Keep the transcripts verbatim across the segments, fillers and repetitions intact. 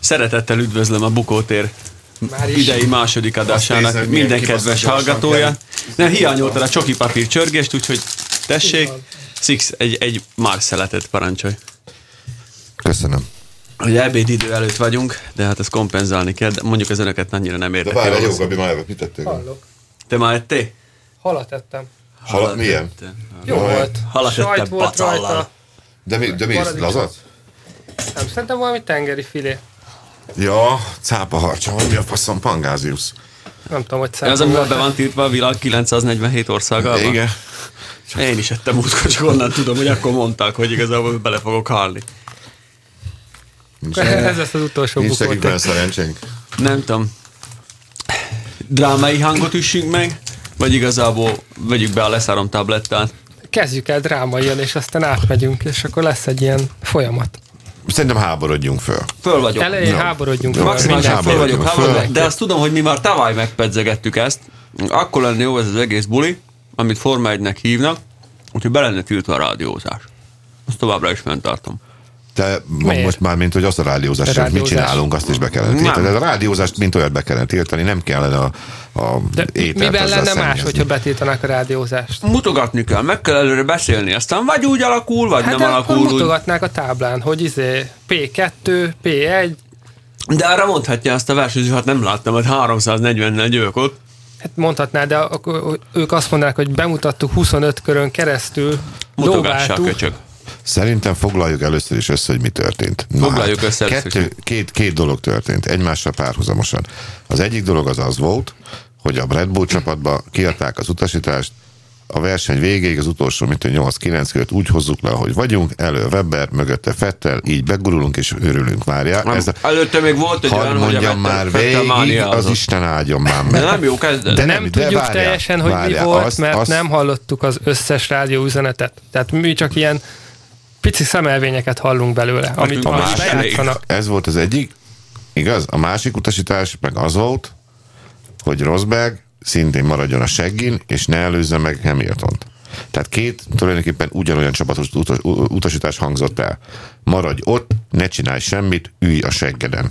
Szeretettel üdvözlöm a Bukótér idei második adásának nézem, minden kedves hallgatója. Nem hiányoltad a csoki papír csörgést, úgyhogy tessék, Six, egy, egy Marszeletet parancsolj. Köszönöm. Hogy ebédidő előtt vagyunk, de hát ezt kompenzálni kell, de mondjuk az önöket annyira nem érdekel. De várj, jó, Gabi, már mit tettél? Hallok. Te már ettél? Halat ettem. Halat, Halat milyen? Ettem. Jó Halat volt. Halat ettem pacallal. De mi, de mi lazat? Nem, szerintem valami tengeri filé. Ja, cápaharcsa, vagy mi a faszom, pangáziusz. Nem tudom, hogy cápa. Ez amivel be van tiltva a világ kilencszáznegyvenhét országában? Igen. Én is ettem útkor, csak onnan tudom, hogy akkor mondták, hogy igazából bele fogok halni. Ez lesz az utolsó Nincs Bukótér. nekik szerencsénk? Nem tudom. Drámai hangot üssünk meg, vagy igazából vegyük be a leszárom tablettát? Kezdjük el drámaian, és aztán átmegyünk, és akkor lesz egy ilyen folyamat. Szerintem háborodjunk föl. Föl vagyok. Elején no. háborodjunk no. föl. Maximálisan föl vagyok, föl. de azt tudom, hogy mi már tavaly megpedzegettük ezt. Akkor lenne jó ez az egész buli, amit Forma egynek hívnak, úgyhogy be lenne tiltva a rádiózás. Azt továbbra is fenntartom. Te most már, mint hogy azt a rádiózást, rádiózás. mit csinálunk, azt is be kellene tiltani. A rádiózást, mint olyat be kellene tiltani, nem kellene a, a ételt. Miben lenne más, hogyha betiltanák a rádiózást? Mutogatni kell, meg kell előre beszélni, aztán vagy úgy alakul, vagy hát nem alakul úgy. mutogatnák a táblán, hogy izé pé kettő, pé egy. De arra mondhatja azt a versenyző, hát nem láttam, hogy háromszáznegyvennel győk ott. Hát mondhatná, de akkor ők azt mondanák, hogy bemutattuk huszonöt körön keresztül, mutogassák, köcsög. Szerintem foglaljuk először is össze, hogy mi történt. Foglaljuk hát, össze kettő, két, két dolog történt, egymással párhuzamosan. Az egyik dolog az az volt, hogy a Red Bull csapatba kiadták az utasítást, a verseny végéig az utolsó, mint nyolc-kilenc költ úgy hozzuk le, ahogy vagyunk, elő Webber, mögötte Vettel, így begurulunk és örülünk, várjál. Ez a, előtte még volt egy olyan, hogy a Vettel, már végig, az Isten áldjon már meg. De nem jó kezdet. De nem de tudjuk várjál, teljesen, hogy várjál, mi volt, azt, mert azt... nem hallottuk az összes rádióüzenetet. Tehát mi csak ilyen pici szemelvényeket hallunk belőle, amit most bejátszanak. Ez volt az egyik, igaz? A másik utasítás meg az volt, hogy Rosberg szintén maradjon a seggin, és ne előzze meg Hamiltont. Tehát két tulajdonképpen ugyanolyan csapatos utasítás hangzott el. Maradj ott, ne csinálj semmit, ülj a seggeden.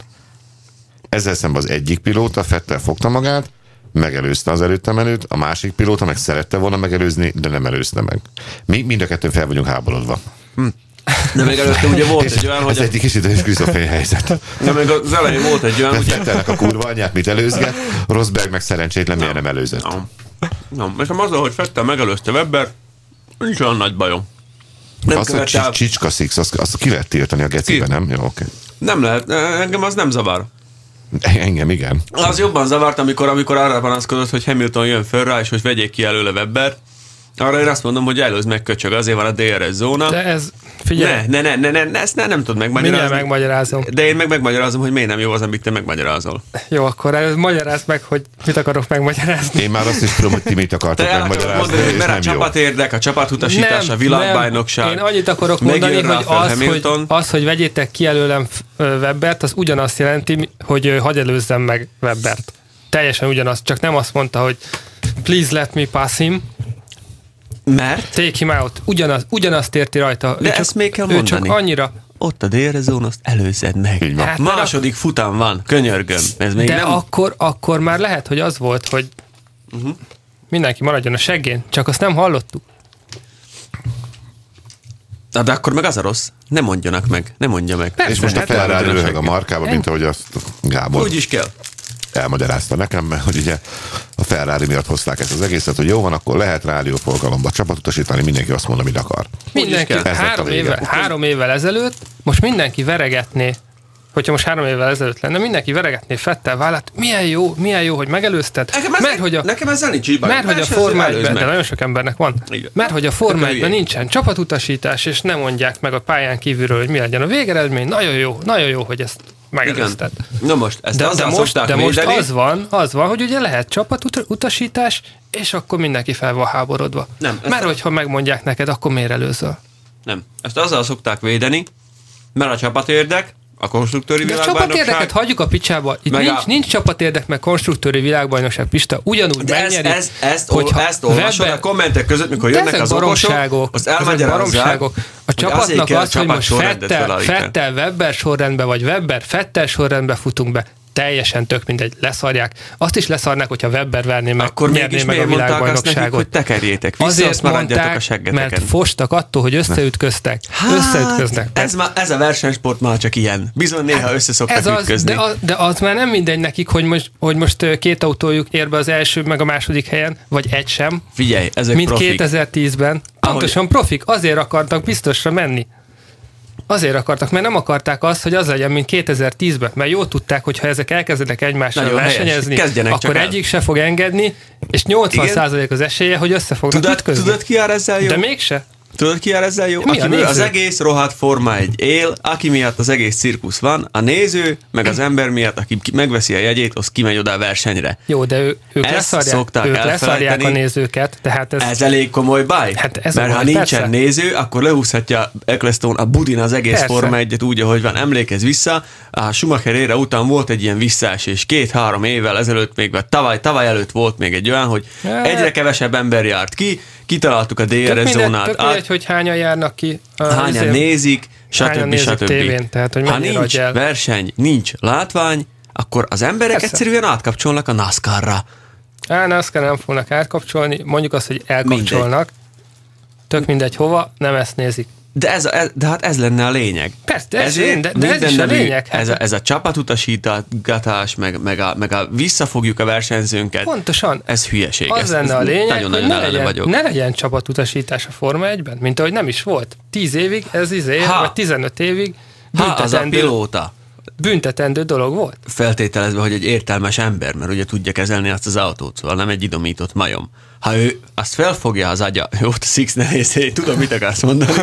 Ezzel szemben az egyik pilóta, Vettel fogta magát, megelőzte az előtte menőt, a másik pilóta meg szerette volna megelőzni, de nem előzte meg. Mi mind a kettőn fel vagyunk háborodva. Hm. De még előtte ugye volt egy olyan, hogy... Ez a... egy kicsit is Krisztofén helyzet. De még az elején volt egy olyan, hogy... Vettelnek a kurva anyját, mit előzget, Rosberg meg szerencsétlen, miért nem előzött. No. No. És azzal, hogy Vettel megelőzte Webber, nincs olyan nagy bajom. Nem azt a el... Csicska Six, azt, azt ki lehet tiltani a gecibe, nem? Jó, oké. Okay. Nem lehet, engem az nem zavar. Engem igen. Az jobban zavart, amikor, amikor arra panaszkodott, hogy Hamilton jön föl rá, és hogy vegyék ki előle Webbert. Arra én azt mondom, hogy előzd meg, köcsög, azért van a dé er es zóna. De ez, figyelj. Ne, ne, ne, ne, ne ezt ne, nem tudod megmagyarázni. Mindjárt megmagyarázom. De én meg megmagyarázom, hogy miért nem jó az, amit te megmagyarázol. Jó, akkor előtt magyarázd meg, hogy mit akarok megmagyarázni. Én már azt is tudom, hogy ti mit akartok te megmagyarázni, mondani, mert a csapatérdek, a csapatutasítás, a világbajnokság. Én annyit akarok mondani, hogy az, hogy az, hogy vegyétek ki előlem Webbert, az ugyanazt jelenti, hogy hadd előzzem meg Webbert. Teljesen ugyanaz, csak nem azt mondta, hogy please let me pass him. Mert? Take him out. Ugyanaz, ugyanazt érti rajta. De ő ezt csak, még kell mondani. Ő csak annyira... Ott a dé er es zóna, azt előzed meg. Hát második a... futám van, könyörgöm. Ez még de nem... akkor, akkor már lehet, hogy az volt, hogy uh-huh. mindenki maradjon a seggén, csak azt nem hallottuk. Na, de akkor meg az a rossz. Ne mondjanak meg, ne mondja meg. Persze, és most a Ferrari röhög a markába, mint ahogy azt Gábor... Úgy is kell. Elmagyarázta nekem, mert hogy ugye a Ferrari miatt hozták ezt az egészet, hogy jó van, akkor lehet rádióforgalomba csapatutasítani, mindenki azt mondja, amit akar. Mindenki három, éve, három évvel ezelőtt, most mindenki veregetné, hogyha most három évvel ezelőtt lenne, mindenki veregetné Vettel vállát, milyen jó, milyen jó, hogy megelőzted. Nekem, ez, mert, hogy a, nekem ezzel nincs így baj. Mert hogy a Forma egyben, de nagyon sok embernek van, igen. Mert hogy a Forma egyben nincsen csapatutasítás, és nem mondják meg a pályán kívülről, hogy mi legyen a végeredmény, nagyon jó, nagyon jó, hogy ezt megelőzted. Na most, ezt de, de most, de most az van, az van, hogy ugye lehet csapatutasítás, és akkor mindenki fel van háborodva. Nem, mert hogyha megmondják neked, akkor miért előzöl? Nem. Ezt azzal szokták védeni, mert a csapatérdek, a konstruktőri de világbajnokság. Csapatérdeket hagyjuk a picsába. Itt nincs, a... nincs csapatérdek, meg konstruktőri világbajnokság, Pista. Ugyanúgy de megnyeri, ezt, ezt, ezt, ezt olvasod a kommentek között, mikor jönnek az okosok, azt elmagyarázzák. A csapatnak az, hogy most Fettel, Fettel Webber sorrendbe, vagy Webber Fettel sorrendbe futunk be, teljesen tök mindegy, leszarják. Azt is leszarnák, hogyha Webber verné meg, akkor nyerné meg a világbajnokságot. Nekik, hogy tekerjétek vissza, azért azt mondták, a seggeteken. Mert fostak attól, hogy összeütköztek. Hát, összeütköznek. Ez, már, ez a versenysport már csak ilyen. Bizony néha hát, össze szoktak az, ütközni. De az, de az már nem mindegy nekik, hogy most, hogy most két autójuk ér be az első, meg a második helyen, vagy egy sem. Figyelj, ezek mint profik. kétezer-tízben. Pontosan profik, azért akartak biztosra menni. Azért akartak, mert nem akarták azt, hogy az legyen, mint kétezer-tízben, mert jól tudták, hogy ha ezek elkezdenek egymással nagyon versenyezni, akkor egyik se fog engedni, és nyolcvan százalék az esélye, hogy össze fognak tudod, ütközni. Tudod, ki jár ezzel jó? De mégse. Tudod, ki jár ezzel jó? Mi Aki az egész rohadt Forma egy él, aki miatt az egész cirkusz van, a néző, meg az ember miatt, aki megveszi a jegyét, az kimegy oda a versenyre. Jó, de ő, ők, leszarják, ők leszarják a nézőket. Tehát ez, ez elég komoly baj. Hát ez mert baj, ha nincsen persze. néző, akkor lehúzhatja Ecclestone a budin az egész persze. Forma egyet úgy, ahogy van. Emlékezz vissza, a Schumacher ére után volt egy ilyen visszaesés, két-három évvel ezelőtt még, vagy tavaly, tavaly előtt volt még egy olyan, hogy hát. egyre kevesebb ember járt ki, kitaláltuk a dé er es zónát. Tök mindegy, hogy hányan járnak ki. Hányan nézik, stb. stb. Tévén, tehát, hogy ha nincs verseny, nincs látvány, akkor az emberek Persze. egyszerűen átkapcsolnak a NASCAR-ra. Á, NASCAR nem fognak átkapcsolni, mondjuk azt, hogy elkapcsolnak. Mindegy. Tök mindegy hova, nem ezt nézik. De, ez a, ez, de hát ez lenne a lényeg. Persze, de, Ezért de, de ez is a lényeg. Ez a, ez a csapatutasítgatás, meg, meg, a, meg a visszafogjuk a versenyzőnket. Pontosan. Ez hülyeség. Az ez, lenne ez a lényeg, nagyon, nagyon ne, legyen, vagyok. ne legyen csapatutasítás a Forma egyben, mint ahogy nem is volt. Tíz évig, ez izé, ha. vagy tizenöt évig ha, az a pilóta. Büntetendő dolog volt. Feltételezve, hogy egy értelmes ember, mert ugye tudja kezelni azt az autót, szóval nem egy idomított majom. Ha ő azt felfogja az agya, jó, a Six ne nézzé, tudom, mit akarsz mondani.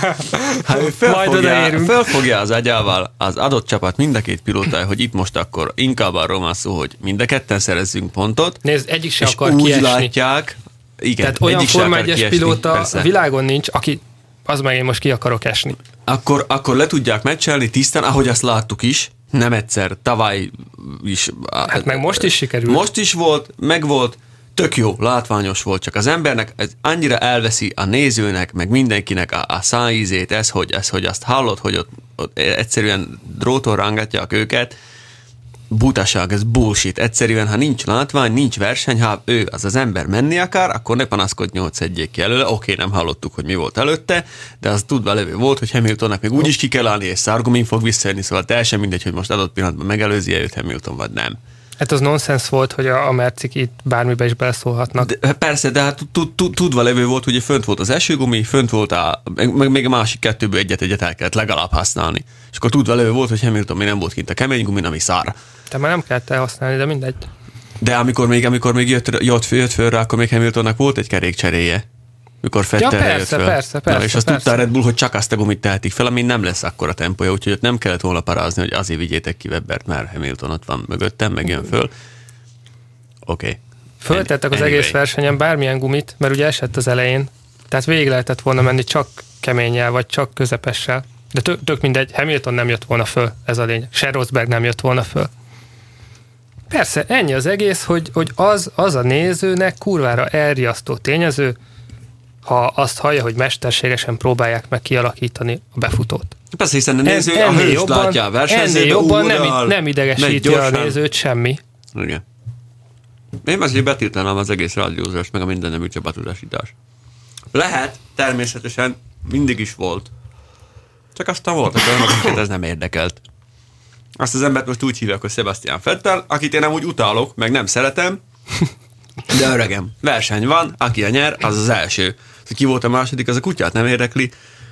Ha ő felfogja, felfogja az agyával az adott csapat mind a két pilótája, hogy itt most akkor inkább arról van szó, hogy mind a ketten szerezzünk pontot. Nézd, egyik se és akar úgy kiesni. látják, igen, tehát olyan Forma egyes pilóta persze. A világon nincs, aki az meg én most ki akarok esni. Akkor, akkor le tudják meccselni tisztán, ahogy azt láttuk is, nem egyszer, tavaly is. Hát meg most is sikerült. Most is volt, meg volt, tök jó, látványos volt, csak az embernek ez annyira elveszi a nézőnek, meg mindenkinek a, a szájízét, ez hogy, ez, hogy azt hallod, hogy ott, ott egyszerűen dróton rángatják őket, butaság, ez bullshit. Egyszerűen, ha nincs látvány, nincs verseny, ha ő, az az ember menni akar, akkor ne panaszkodj nyolc egyék ki előle. Oké, nem hallottuk, hogy mi volt előtte, de az tudva levő volt, hogy Hamiltonnak még úgyis ki kell állni, és Sargomin fog visszajönni, szóval teljesen mindegy, hogy most adott pillanatban megelőzi őt Hamilton, vagy nem. Hát az nonsens volt, hogy a, a mercik itt bármibe is beleszólhatnak. De, persze, de hát tudva levő volt, hogy fönt volt az esőgumi, fönt volt a, meg még a másik kettőből egyet-egyet el kellett legalább használni. És akkor tudva levő volt, hogy Hamilton még nem volt kint a kemény gumin, ami szár. Te már nem kellett elhasználni, de mindegy. De amikor még, amikor még jött, jött, jött föl rá, akkor még Hamiltonnak volt egy kerékcseréje. Mikor Fettelre ja, persze, jött föl. persze, persze, Na, és azt persze. tudta Red Bull, hogy csak azt a gumit tehetik fel, ami nem lesz akkora tempója, úgyhogy ott nem kellett volna parázni, hogy azért vigyétek ki Webbert, mert Hamilton ott van mögöttem, meg jön föl. Oké. Okay. Föltettek az anyway. Egész versenyen bármilyen gumit, mert ugye esett az elején. Tehát végig lehetett volna menni csak keménnyel, vagy csak közepessel. De tök, tök mindegy, Hamilton nem jött volna föl, ez a lényeg. Se Rosberg nem jött volna föl. Persze, ennyi az egész, hogy, hogy az, az a nézőnek kurvára elriasztó tényező, ha azt hallja, hogy mesterségesen próbálják meg kialakítani a befutót. Persze, hiszen a néző en, a hőst jobban, látja a versenyzőbe. Ennél jobban nem, nem idegesíti a nézőt semmi. Igen. Én azért betiltanám az egész rádiózás, meg a mindennemű csapatutasítás. Lehet, természetesen mindig is volt. Csak aztán voltak olyanok, akiket ez nem érdekelt. Azt az embert most úgy hívják, hogy Sebastian Vettel, akit én nem úgy utálok, meg nem szeretem, de öregem. Verseny van, aki a nyer, az az első. Ki volt a második, az a kutyát nem érdekli.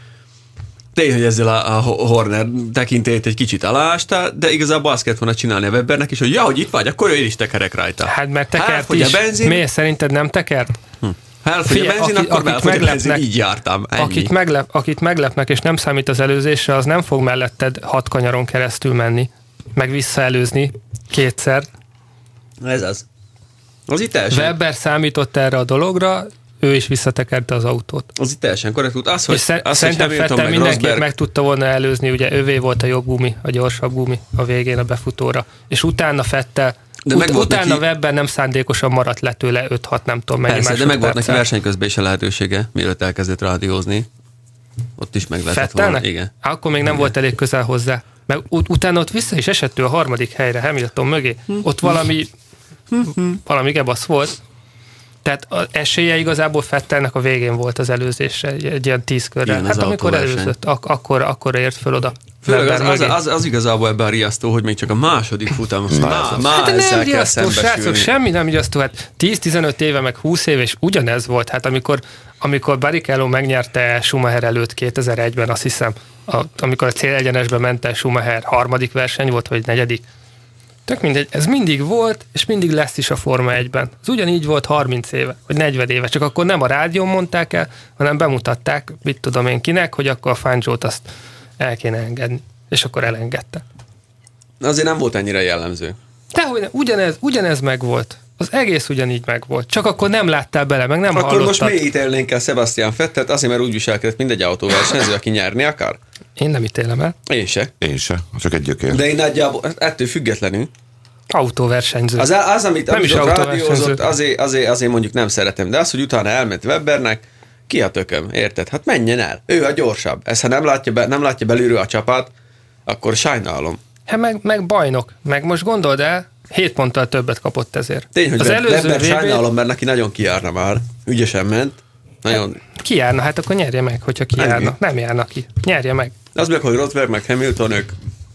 Tény, hogy ezzel a, a Horner tekintélyét egy kicsit aláásta, de igazából azt kellett volna csinálni a Webbernek is, hogy ja, hogy itt vagy, akkor ő is tekerek rajta. Hát mert tekert is. Benzin... Miért szerinted nem tekert? Hm. Ha elfogy a benzin, aki, akkor belfogy a benzin, így jártam. Akit, meglep, akit meglepnek, és nem számít az előzésre, az nem fog melletted hat kanyaron keresztül menni, meg visszaelőzni kétszer. Ez az. Az itt első. Webber számított erre a dologra, ő is visszatekerte az autót. Az itt teljesen korrekt út. Az, hogy, szer- az, szerintem hogy Vettel meg mindenképp Rosberg... meg tudta volna előzni, ugye övé volt a jobb gumi, a gyorsabb gumi a végén a befutóra, és utána Vettel, de ut- utána neki... Webber nem szándékosan maradt le tőle öt-hat, nem tudom mennyi másodperccel. De meg volt neki verseny közben is a lehetősége, mielőtt elkezdett rádiózni. Ott is meg lehetett volna. Igen. Akkor még nem Igen. volt elég közel hozzá. Meg ut- utána ott vissza is esett ő a harmadik helyre, Hamilton mögé. Ott valami valami gebasz volt. Tehát az esélye igazából Vettelnek a végén volt az előzésre, egy ilyen tíz körrel. Igen, hát amikor előzött, ak- akkor, akkor ért föl oda. Főleg az, az, az, az igazából ebben a riasztó, hogy még csak a második futam, azt má, má hát ezzel nem kell riasztó, srácok, semmi nem riasztó. Hát tíz-tizenöt éve, meg húsz éve, és ugyanez volt. Hát amikor, amikor Barrichello megnyerte Schumacher előtt kétezer-egyben, azt hiszem, a, amikor a célegyenesbe ment el Schumacher, harmadik verseny volt, vagy negyedik. Tök mindegy, ez mindig volt, és mindig lesz is a Forma egyben. Ez ugyanígy volt harminc éve, vagy negyven éve, csak akkor nem a rádión mondták el, hanem bemutatták, mit tudom én kinek, hogy akkor a Fangio-t azt el kéne engedni. És akkor elengedte. Azért nem volt ennyire jellemző. Dehogy ugyanez, ugyanez megvolt. Az egész ugyanígy megvolt. Csak akkor nem láttál bele, meg nem akkor hallottad. Akkor most mi ítélnénk el Sebastian Vettelt, azért mert úgy viselkedett mindegy autóversenyző, aki nyerni akar? Én nem ítélem el. Én se. Én se, csak egy gyökér. De én nagyjából ettől függetlenül. Autóversenyző. Az, az amit, nem amit is rádiózott, azért, azért, azért mondjuk nem szeretem. De az, hogy utána elment Webbernek, ki a tököm, érted? Hát menjen el. Ő a gyorsabb. Ezt ha nem látja, be, nem látja belülről a csapat, akkor sajnálom. Hát meg, meg bajnok. Meg most gondold el, hét ponttal többet kapott ezért. Tény, hogy az Webber vé bé... sajnálom, mert neki nagyon kijárna már. Ügyesen ment. Nagyon... Hát, kijárna, hát akkor nyerje meg, hogyha kijárna. Nem, nem járna ki. Nyerje meg. Az meg, hogy Rosberg meg Hamilton, ők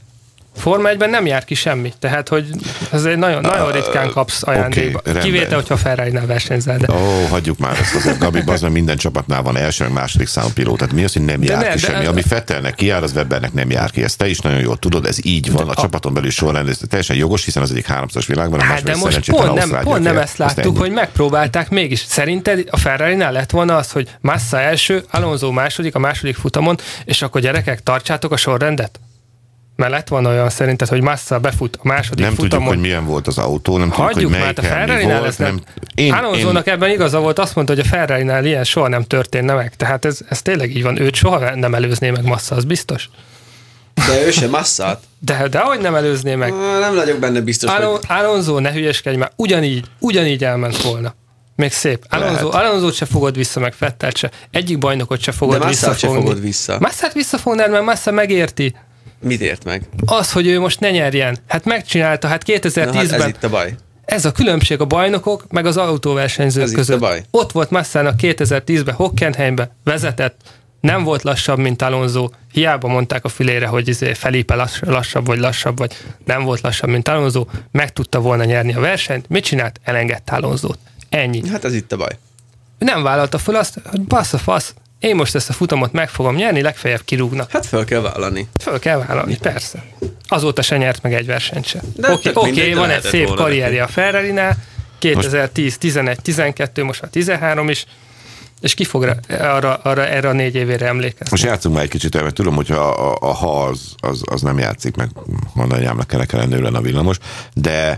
Forma egyben nem jár ki semmi, tehát hogy ez egy nagyon, nagyon ritkán kapsz ajándékba. Okay, kivétel, hogyha Ferrari-nál versenyzel. De... Ó, oh, hagyjuk már ezt azért, Gabi, az minden csapatnál van első, meg második számú pilóta. Tehát mi az, hogy nem de jár ne, ki semmi? De... Ami Vettelnek kijár, az Webbernek nem jár ki. Ezt te is nagyon jól tudod, ez így van. A, a csapaton belül sorrend, ez teljesen jogos, hiszen az egyik háromszoros világban. Hát de most pont nem, pont nem ezt láttuk, hogy megpróbálták mégis. Szerinted a Ferrari-nál lett volna az, hogy Massa első, Alonso második, a második futamon, és akkor gyerekek, tartsátok a sorrendet? Mert lett volna olyan szerinted, hogy Massa befut a második nem futamon. Nem tudjuk, hogy milyen volt az autó, nem tudjuk, hagyjuk hogy melyik már, a Ferrari-nál ez nem... Én, Alonso-nak én... ebben igaza volt, azt mondta, hogy a Ferrari-nál ilyen soha nem történne meg. Tehát ez, ez tényleg így van, őt soha nem előzné meg Massa, az biztos. De ő sem Massát. De, de ahogy nem előzné meg. Nem vagyok benne biztos, Alon, hogy... Alonso, ne hülyeskedj már, ugyanígy, ugyanígy elment volna. Még szép. Alonso, Alonso se fogod vissza, meg Vettelt se. Egyik bajnokot se fogod visszafogni. De Massát se fogod vissza. Massát visszafognád, mert Massa megérti. Mit ért meg? Az, hogy ő most ne nyerjen. Hát megcsinálta, hát kétezer-tízben. Na, hát ez itt a baj. Ez a különbség a bajnokok, meg az autóversenyzők ez között. Itt a baj. Ott volt Massának kétezer-tízben Hockenheimbe vezetett, nem volt lassabb, mint Alonso. Hiába mondták a fülére, hogy izé Felipe lass, lassabb vagy lassabb, vagy nem volt lassabb, mint Alonso. Meg tudta volna nyerni a versenyt. Mit csinált? Elengedte Alonsót. Ennyi. Hát ez itt a baj. Nem vállalta föl azt, hogy bassz a fasz. Én most ezt a futamot meg fogom nyerni, legfeljebb kirúgnak. Hát föl kell vállalni. Föl kell vállalni, persze. Azóta se nyert meg egy versenyt se. Oké, okay, okay, van egy szép karrierje a Ferrari-nál, kétezer-tíz, tizenegy, tizenkettő, most már tizenhárom is, és ki fog arra, arra, erre a négy évére emlékezni. Most játszunk már egy kicsit el, mert tudom, hogy a, a, a ha az, az, az nem játszik, meg mondanyámnak kell kellene nő a villamos, de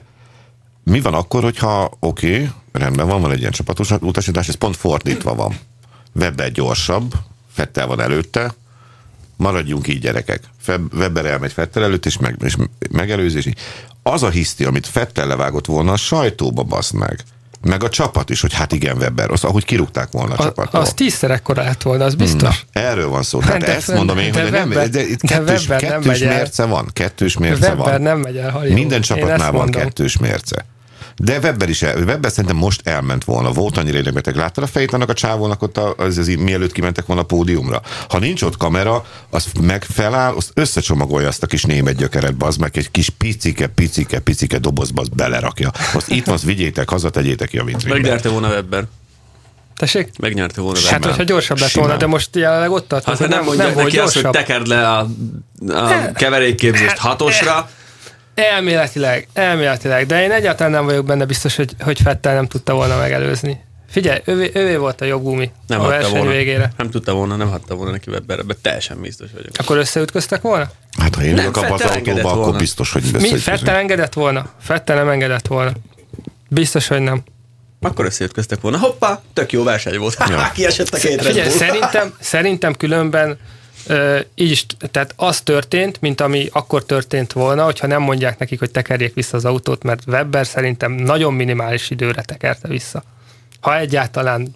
mi van akkor, hogyha oké, okay, rendben van, van egy ilyen csapatos utasítás, ez pont fordítva van. Webber gyorsabb, Vettel van előtte, maradjunk így, gyerekek. Webber elmegy Vettel előtt, és, meg, és megelőzés. Az a hiszti, amit Vettel levágott volna, a sajtóba baszt meg. Meg a csapat is, hogy hát igen, Webber, az, ahogy kirúgták volna a, a csapattól. Az tízszer ekkora lett volna, az biztos. Na, erről van szó. Tehát ezt mondom én, hogy Webber, nem, de itt de kettős, nem kettős mérce van. Kettős mérce Webber van. nem megy el, Hali. Minden csapatnál van kettős mérce. De Webber is, el, Webber szerintem most elment volna. Volt annyira érdeketeg. Láttad a fejét annak a csávónak ott, az, az, az, mielőtt kimentek volna a pódiumra? Ha nincs ott kamera, az meg feláll, azt összecsomagolja azt a kis német gyökeret, bazd meg, egy kis picike, picike, picike dobozba azt belerakja. Azt itt van, azt vigyétek haza, tegyétek ki a vitrínbe. Megnyerte volna Webber. Tessék? Megnyerte volna Webber. Hát, hogyha gyorsabb lett volna, de most jelenleg ott tart. Hát, nem, nem mondja nem neki volt azt, hogy tekerd le a, a keverékképzést hatosra. Elméletileg, elméletileg, de én egyáltalán nem vagyok benne biztos, hogy, hogy Vettel nem tudta volna megelőzni. Figyelj, ővé, ővé volt a jobb gumi nem a verseny volna. Végére. Nem tudta volna, nem hatta volna neki Webberre, de teljesen biztos vagyok. Akkor összeütköztek volna? Hát ha én ülök abba az autóba, akkor biztos, hogy Mi? Vettel engedett volna? Vettel nem engedett volna. Biztos, hogy nem. Akkor összeütköztek volna. Hoppá, tök jó verseny volt. Ja. Kiesett a két Figyelj, szerintem, szerintem különben uh, így is, tehát az történt, mint ami akkor történt volna, hogyha nem mondják nekik, hogy tekerjék vissza az autót, mert Webber szerintem nagyon minimális időre tekerte vissza. Ha egyáltalán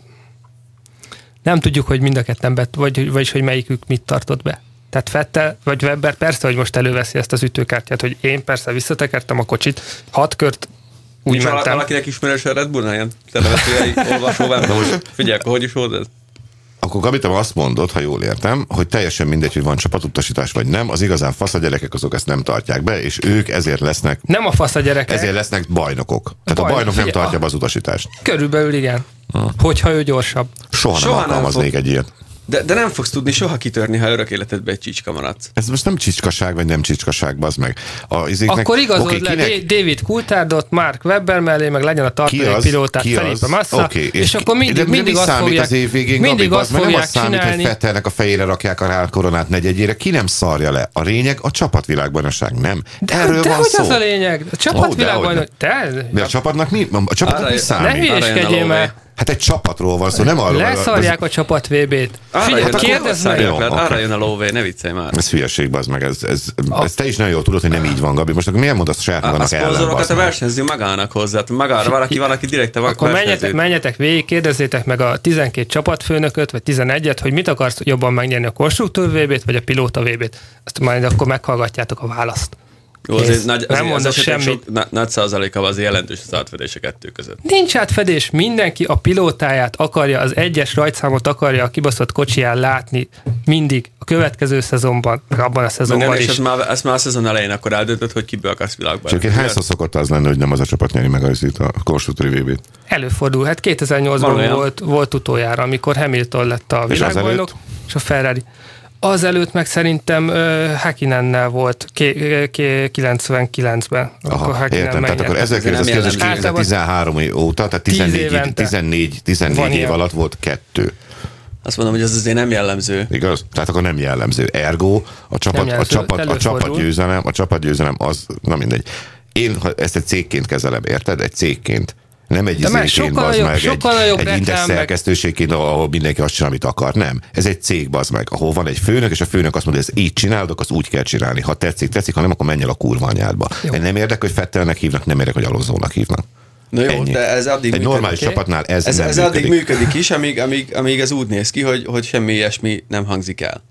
nem tudjuk, hogy mind a ketten bet, vagy, vagyis hogy melyikük mit tartott be. Tehát Vettel, vagy Webber persze, hogy most előveszi ezt az ütőkártyát, hogy én persze visszatekertem a kocsit, hat kört úgy nincs mentem. Valakinek ismerős a Red Bullnál ilyen televetőjei olvasóván, de most figyelj, hogy is volt ez? Akkor Gabi, te azt mondod, ha jól értem, hogy teljesen mindegy, hogy van csapatutasítás vagy nem, az igazán fasz a gyerekek azok ezt nem tartják be, és ők ezért lesznek... Nem a fasz a gyerekek. Ezért lesznek bajnokok. Tehát bajnok, a bajnok nem tartja be az utasítást. Körülbelül igen. Ha. Hogyha ő gyorsabb. Soha, Soha nem alkalmaznék egy ilyet. De, de nem fogsz tudni soha kitörni, ha örök életedben egy csicska maradsz. Ez most nem csicskaság, vagy nem csicskaság, bazd meg. A, izéknek, akkor igazod okay, le kinek... David Coulthardot, Mark Webber mellé, meg legyen a tartalékpilótát Felipe Massa, okay, és, és akkor mindig, mindig azt fogják, az év végén, mindig Gabi, azt fogják nem azt számít, csinálni. Hogy Vettelnek a fejére rakják a Real koronát negyedjére, ki nem szarja le. A lényeg a csapatvilágbajnokság, nem? De, Erről de van hogy szó. Az a lényeg? A csapatvilágbajnokság. De, de a csapatnak mi, a csapatnak mi számít? Ne hülyeskedjél már. Hát egy csapatról van szó, nem arról. Leszarják a csapat vé bét. Figyelj, kérdezz meg. Jó, arra okay. jön a lóvé, ne viccelj már. Ez hülyeség, bazd meg. Ez, ez, ez te is nagyon jól tudod, hogy nem így van, Gabi. Most akkor miért mondasz a saját magadnak ellen? A szponzorokat a versenyző magának hozzá. Magára valaki, valaki direkt a akkor menjetek, menjetek végig, kérdezzétek meg a tizenkét csapatfőnököt, vagy tizenegyet, hogy mit akarsz jobban megnyerni, a konstruktőr vé bét, vagy a pilóta vé bét. Azt majd akkor meghallgatjátok a választ. Jó, azért nagy, nem mondok semmit. Sok, na, nagy százaléka az jelentős az átfedés a kettő között. Nincs átfedés, mindenki a pilótáját akarja, az egyes rajtszámot akarja a kibaszott kocsiján látni mindig, a következő szezonban, abban a szezonban nem, is. És ezt már, ezt már a szezon elején akkor eldöntött, hogy kiből akarsz világban. Csak hányszor szokott az lenni, hogy nem az a csapat nyeri meg az itt a konstruktőri vé bét? Előfordul, hát kétezer-nyolcban volt, volt utoljára, amikor Hamilton lett a világbajnok, és, és a Ferrari. Azelőtt meg szerintem uh, Häkkinennel volt kilencvenkilencben. Aha, értem, tehát akkor ezerkilencszáztizenhárom óta, tehát tizennégy év alatt volt kettő. Azt mondom, hogy ez azért nem jellemző. Igaz? Tehát akkor nem jellemző. Ergo a csapat, a csapat, a csapatgyőzelem, a csapatgyőzelem az, na mindegy. Én ezt egy cégként kezelem, érted? Egy cégként. Nem egy izéként, bazd meg, egy, egy index szerkesztőségként, ahol mindenki azt csinál, amit akar. Nem. Ez egy cég, bazd meg, ahol van egy főnök, és a főnök azt mondja, hogy ez így csinálod, azt úgy kell csinálni. Ha tetszik, tetszik, ha nem, akkor menj el a kurva anyádba. Nem érdek, hogy Vettelnek hívnak, nem érdek, hogy Alonzónak hívnak. Na jó, ennyi. De ez addig egy működik. normális okay. csapatnál ez, ez nem ez működik. addig működik is, amíg, amíg, amíg ez úgy néz ki, hogy, hogy semmi ilyesmi nem hangzik el.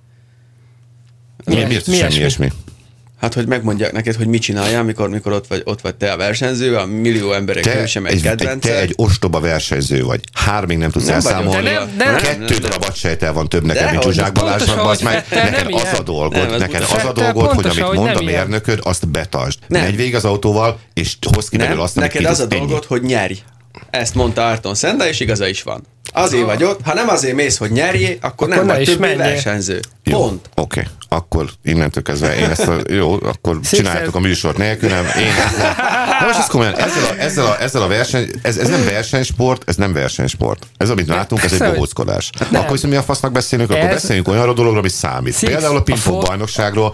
Mi, mi, miért mi semmi ilyesmi? Hát, hogy megmondják neked, hogy mit csináljál, mikor, mikor ott, vagy, ott vagy te a versenyző, a millió emberek te sem egy kedvenced. Te egy ostoba versenyző vagy. Hármig nem tudsz nem elszámolni. Nem, nem, Kettő nem, darab agysejtel van több neked, mint Zsuzsák Balázsnak, az meg neked az a dolgod, neked az a dolgod, hogy amit mond a mérnököd, azt betartsd. Megy végig az autóval, és hoz ki belőle azt, amit neked az a dolgod, hogy nyerj. Ezt mondta Ayrton Senna, és igaza is van. Azért vagy ott, ha nem azért mész, hogy nyerjé, akkor, akkor nem vagy többé versenyző. Pont. Oké, okay. Akkor innentől kezdve én ezt a, jó, akkor csináljátok a műsort nélkül, nem én ezzel. De most ezt komolyan, ezzel a, ezzel a, ezzel a verseny, ez, ez nem versenysport, ez nem versenysport. Ez, amit látunk, ez egy bohóckodás. Akkor viszont mi a fasznak beszélünk, akkor beszéljünk olyan dologról, ami számít. Például a pingpong bajnokságról,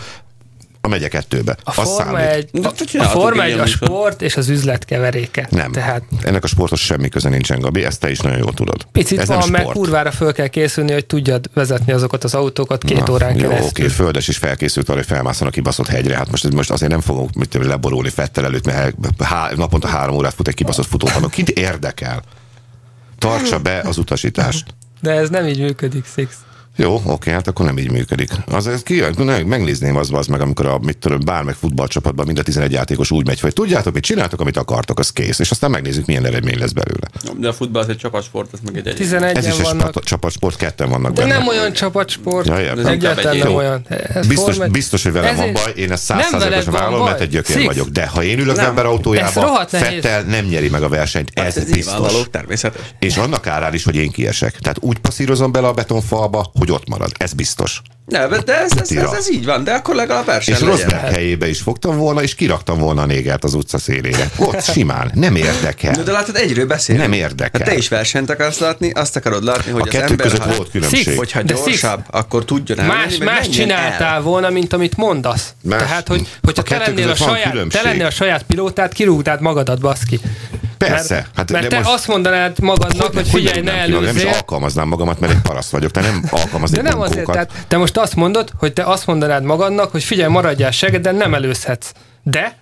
a megye kettőbe. A Forma egy a, a, forma egy a sport és az üzlet keveréke. Nem. Tehát ennek a sporthoz semmi köze nincsen, Gabi, ezt te is nagyon jól tudod. Picit ez van, mert kurvára föl kell készülni, hogy tudjad vezetni azokat az autókat két Na, órán jó, keresztül. Oké, Földes is felkészült arra, hogy felmászon a kibaszott hegyre. Hát most, most azért nem fogok mit leborulni Vettel előtt, mert há, naponta három órát fut egy kibaszott futópadon. Kit érdekel? Tartsa be az utasítást. De ez nem így működik, Six. Jó, oké, hát akkor nem így működik. Az, ki, megnézném az, az meg, amikor a, mit tudom, bármely futballcsapatban mind a tizenegy játékos úgy megy, hogy tudjátok, mit csináltok, amit akartok, az kész, és aztán megnézzük, milyen eredmény lesz belőle. De a futball az egy csapatsport, ez meg egy egy. tizenegyen Ez is vannak. egy csapatsport, ketten vannak de benne. nem olyan csapatsport, ja, egyáltalán nem olyan. Biztos, biztos, hogy velem van baj, én ezt száz százalékosan vállalom, mert egy gyökér vagyok. De ha én ülök az ember autójába, Vettel nem nyeri meg a versenyt, ez biztos. És annak árán is, hogy én kiesek. Tehát úgy passzírozom bele a betonfalba, hogy ott marad. Ez biztos. Ne, de ez, ez, ez, ez így van, de akkor legalább verseny és legyen. És Rosberg helyébe is fogtam volna, és kiraktam volna a négert az utca szélére. Ott simán, nem érdekel. De, de látod, egyről beszélünk. Nem érdekel. Hát te is versenyt akarsz látni, azt akarod látni, hogy a az kettő ember, között ha, volt különbség. Hogyha gyorsabb, akkor tudjon elmenni, Más, más csináltál el. volna, mint amit mondasz. Más, Tehát, hogy, hogyha te lennél, a saját, te lennél a saját pilótát, kirúgtád magadat, baszki. Persze. Mert, hát mert te most... azt mondanád magadnak, hogy, hogy figyelj, ne előzzél. Nem is alkalmaznám magamat, mert egy paraszt vagyok, te nem alkalmazni. De nem azért, tehát te most azt mondod, hogy te azt mondanád magadnak, hogy figyelj, maradjál segeden, nem előzhetsz. De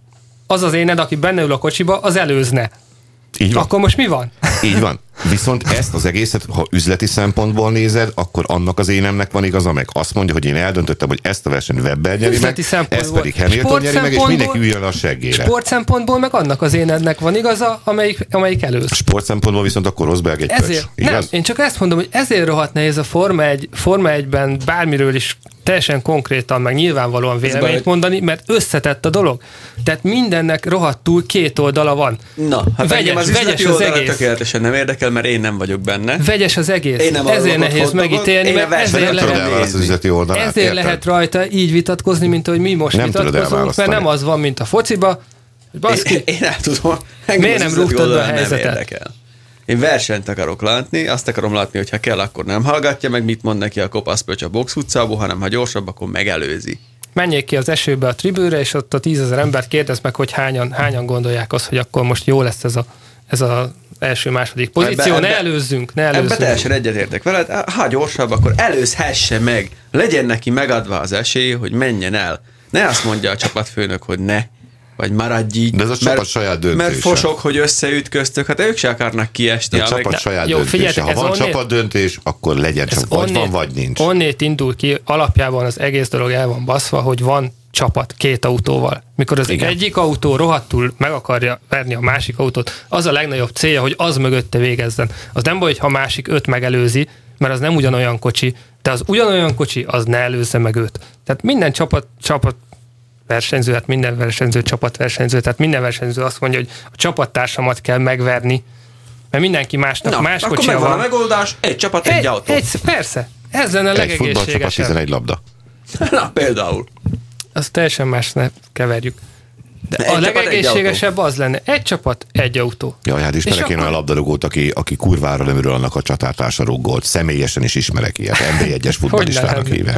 az az éned, aki benne ül a kocsiba, az előzne. Így van. Akkor most mi van? Így van. Viszont ezt az egészet, ha üzleti szempontból nézed, akkor annak az énemnek van igaza, meg azt mondja, hogy én eldöntöttem, hogy ezt a versenyt Webber nyeri meg, ezt pedig Hamilton nyeri meg, és mindenki üljön a seggére. Sport szempontból meg annak az énednek van igaza, amelyik, amelyik előz. A sport szempontból viszont akkor Rosberg egy ezért, pöcs, nem, én csak ezt mondom, hogy ezért rohadt nehéz a Forma egy, Forma egyben bármiről is teljesen konkrétan, meg nyilvánvalóan véleményt mondani, mert összetett a dolog. Tehát mindennek rohadtul két oldala van. Na, hát vegyes, az vegyes az egész. Tökéletesen nem érdekel, mert én nem vagyok benne. Vegyes az egész. Ezért nehéz megítélni, mert ezért, lehet, oldalát, ezért lehet rajta így vitatkozni, mint ahogy mi most nem vitatkozunk, mert nem az van, mint a fociba. Baszki, én, én nem tudom. Miért nem rúgtad be a helyzetet? Én versenyt akarok látni, azt akarom látni, hogy ha kell, akkor nem hallgatja meg, mit mond neki a kopaszpöcs a box utcából, hanem ha gyorsabb, akkor megelőzi. Menjék ki az esőbe a tribőre, és ott a tízezer embert kérdez meg, hogy hányan, hányan gondolják azt, hogy akkor most jó lesz ez a, ez a első-második pozíció, ebbe, ne előzzünk, ne előzzünk. Ebbe teljesen egyetértek veled, ha gyorsabb, akkor előzhesse meg, legyen neki megadva az esély, hogy menjen el. Ne azt mondja a csapatfőnök, hogy ne, vagy maradj így. De ez a csapat mert, saját döntése. Mert fosok, hogy összeütköztök, hát ők se akarnak kiesni. A csapat meg... saját Jó, döntése. Figyeljetek, ha van onnét... csapat döntés, akkor legyen csak vagy onnét, van, vagy nincs. Onnét indul ki, alapjában az egész dolog el van baszva, hogy van csapat két autóval. Mikor az Igen. egyik autó rohadtul meg akarja verni a másik autót, az a legnagyobb célja, hogy az mögötte végezzen. Az nem baj, hogy ha másik öt megelőzi, mert az nem ugyanolyan kocsi, de az ugyanolyan kocsi, az ne előzze meg őt. Tehát minden csapat, csapat versenyző, hát minden versenyző csapatversenyző, tehát minden versenyző azt mondja, hogy a csapattársamat kell megverni, mert mindenki másnak Na, más kocsia van. Akkor megvan a megoldás, egy csapat, egy, egy autó. Egy, persze, ez lenne a legegészségesebb. Egy futballcsapat, tizenegy labda. Na, például. Azt teljesen más ne keverjük. De a legegészségesebb az lenne. Egy csapat, egy autó. Jaj, hát ismerek én akkor... olyan labdarúgót, aki, aki kurvára lömről annak a csatártársa rúgót. Személyesen is ismerek ilyet. en bé egyes futballistának híve.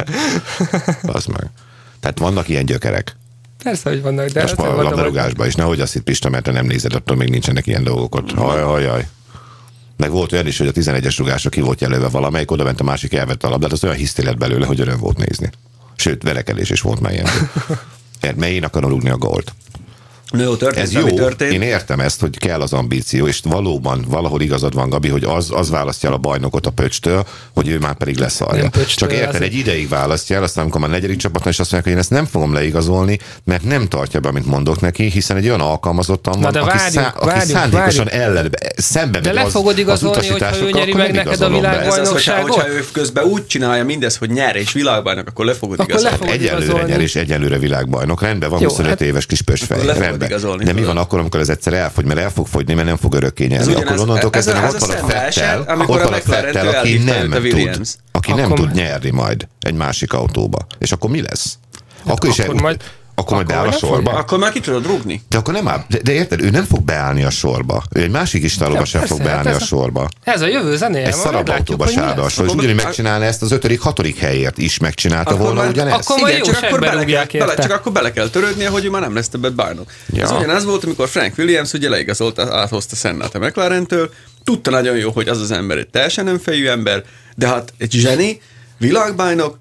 Az meg. Tehát vannak ilyen gyökerek. Persze, hogy vannak, de... Most a labdarúgásban is. Nehogy azt itt, Pista, mert te nem nézed, attól még nincsenek ilyen dolgok ott. Haj, haj, haj. Meg volt olyan is, hogy a tizenegyes rugásra ki volt jelölve valamelyik, oda ment a másik, elvette a labdát, az olyan hiszti lett belőle, hogy öröm volt nézni. Sőt, verekedés is volt már ilyen. Mert én akarom rúgni a gólt. No, jó, történt, ez jó, történt. Én értem ezt, hogy kell az ambíció, és valóban valahol igazad van, Gabi, hogy az, az választja el a bajnokot a pöcstől, hogy ő már pedig leszarja. Csak érted, egy ideig választja el, aztán amikor már negyedik csapatnál, és azt mondják, hogy én ezt nem fogom leigazolni, mert nem tartja be, amit mondok neki, hiszen egy olyan alkalmazottan van, aki, várjuk, szá- aki várjuk, szándékosan ellen, szembe de le fogod igazolni, hogyha ő nyeri meg neked a világbajnokságot? Hogyha ő közben úgy csinálja mindez, hogy nyer és világbajnok, akkor le fogod igazolni. Egyelőre nyer és egyelőre világbajnok. Rendben van, huszonöt éves kis pösfej. De mi van akkor, amikor ez egyszer elfogy, mert el fog fogyni, mert nem fog örökké nyerni. Akkor onnantól kezdve ott van a Fettel, ott van a Fettel, aki nem tud, aki nem tud nyerni majd egy másik autóba. És akkor mi lesz? Akkor is Akkor majd beáll a sorba. Akkor már ki tudod rúgni. De akkor nem áll. De, de érted, ő nem fog beállni a sorba. Ő egy másik istálóba sem fog beállni a sorba. Ez a jövő zenéje. Egy szarabb autóba sállna a sor. És ugyanúgy megcsinálna ezt az ötödik, hatodik helyért is megcsinálta volna ugyanezt. Akkor majd jó segbe rúgják érte. Csak akkor bele kell törődnie, hogy ő már nem lesz többet bajnok. Ez ugyanaz volt, amikor Frank Williams ugye leigazolta, áthozta Sennát a McLarentől. Tudta nagyon jó, hogy az az ember egy teljesen önfejű ember, de hát egy zseni, világbajnok,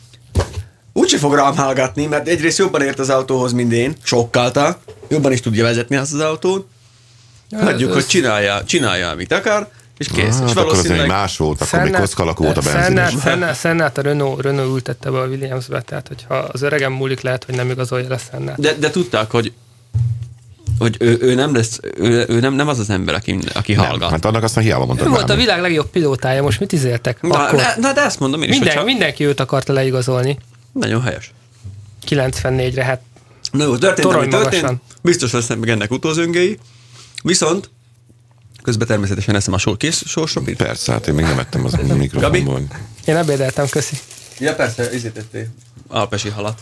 úgyse fog rám hallgatni, mert egyrészt jobban ért az autóhoz, mint én, sokkálta, jobban is tudja vezetni azt az autót. Hagyjuk, hogy csinálja, csinálja, amit akar, és kész. Ah, és valószínűleg az más volt, akkor még koszkalakú volt a benzines. Sennát a Renault, Renault ültette be a Williamsbe, tehát hogyha az öregem múlik, lehet, hogy nem igazolja le Sennát. De, de tudták, hogy hogy ő, ő nem lesz, ő, ő nem, nem az az ember, aki, aki nem, hallgat. Hát annak aztán hiába mondtad. Ő volt a világ legjobb pilótája, most mit izéltek? Na, na, na de ezt mondom én Minden, is, hogyha... Mindenki őt akarta leigazolni. Nagyon helyes. kilencvennégyre, hát na jó, történt, ami történt. Biztos lesznek meg ennek utózöngei. Viszont közben természetesen eszem a sor kész sorsopit. Persze, hát én még nem ettem az mikrofonból. Én ebédeltem, köszi. Ja persze, izítettél alpesi halat.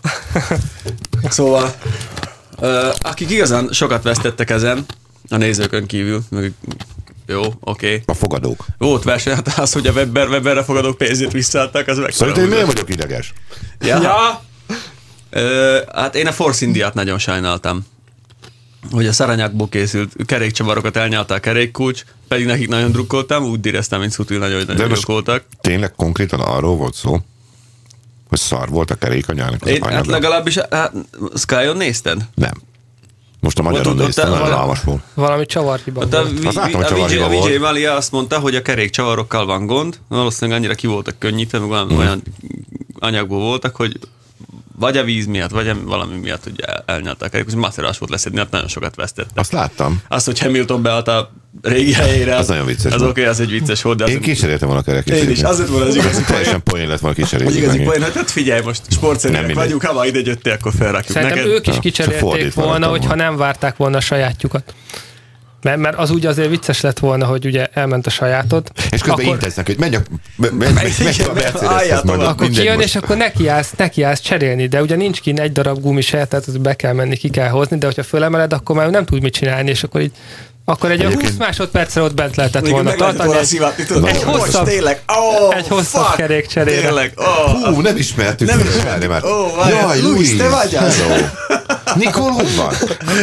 Szóval, uh, akik igazán sokat vesztettek ezen, a nézőkön kívül, meg jó, oké. Okay. A fogadók. Volt verseny, hát az, hogy a Webber, Webberre fogadók pénzét visszaadták, az meg. Szerintem én miért vagyok ideges? Ja. ja. Uh, hát én a Force Indiát nagyon sajnáltam. hogy a szaranyákból készült kerékcsavarokat elnyalta a kerékkulcs, pedig nekik nagyon drukkoltam, úgy direztem, mint Szutil, nagyon, nagyon jók voltak. Tényleg konkrétan arról volt szó, hogy szar volt a kerék a nyálnak az Én, hát legalábbis, hát, Skyon nézted? Nem. Most a magyaron néztem, nagyon almas volt. Valami csavarhiba volt. A Vijay Mallya azt mondta, hogy a kerék csavarokkal van gond, valószínűleg annyira ki voltak könnyítve, meg olyan, hmm. olyan anyagból voltak, hogy vagy a víz miatt, vagy valami miatt, hogy el, elnyalta a kerék, és macerás volt leszedni, hát nagyon sokat vesztettek. Azt láttam. Azt, hogy Hamilton beállt a régi helyére, az nagyon vicces az oké, okay, az egy vicces volt. De én kíséréltem volna a kerekét. Én is, azért volna az igazi teljesen poén lett volna kísérélni. Az igazi poén, hát figyelj, most sportszerűek vagyunk, ha ma ide jöttél, akkor felrakjuk Szerintem neked. ők is kicserélték volna, hogyha nem várták volna a sajátjukat. Mert, mert az úgy azért vicces lett volna, hogy ugye elment a sajátod. És közben akkor... intesznek, hogy menj a, menj, menj, menj a Mercedeshez. Akkor kijön, és akkor nekiállsz, nekiállsz cserélni, de ugye nincs kint egy darab gumisejt, tehát az be kell menni, ki kell hozni, de hogyha fölemeled, akkor már nem tud mit csinálni, és akkor így akkor egy húsz másodpercre ott bent lehetett volna tartani. Egy hosszabb, egy hosszabb kerék cserére. Hú, nem ismertük. Nem ismertük. Jaj, Luis, te vagy az. Nikol, hogy van?